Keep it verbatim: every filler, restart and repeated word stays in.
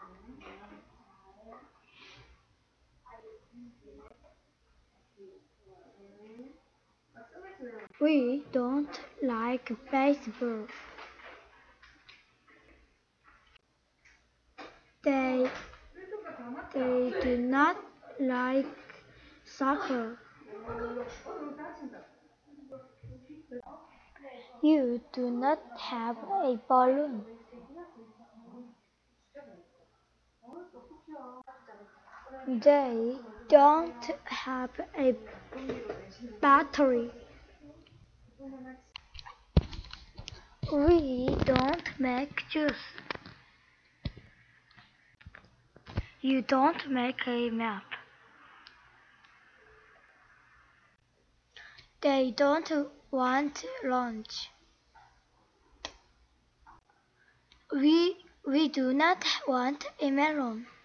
We don't like baseball. They, they do not like soccer. You do not have a balloon. They don't have a battery. We don't make juice. You don't make a map. They don't want lunch. We, we do not want a melon.